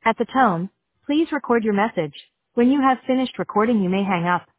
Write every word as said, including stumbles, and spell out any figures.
At the tone, please record your message. When you have finished recording, you may hang up.